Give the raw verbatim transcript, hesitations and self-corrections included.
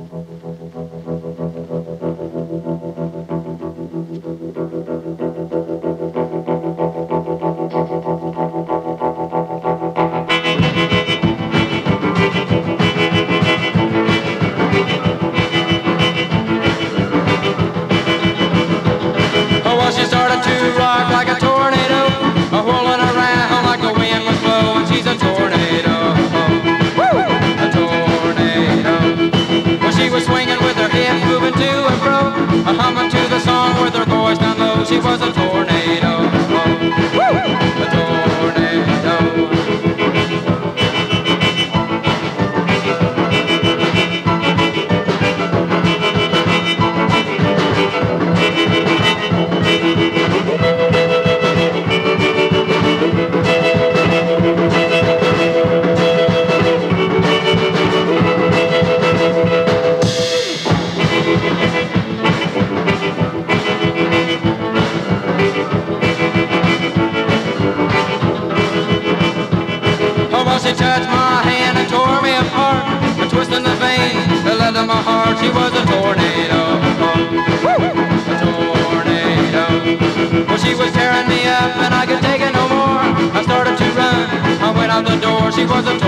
She was a tornado, woo! A tornado. She touched my hand and tore me apart, and twisting the vein that led to my heart. She was a tornado, woo! A tornado. Well, she was tearing me up and I could take it no more. I started to run, I went out the door. She was a tornado.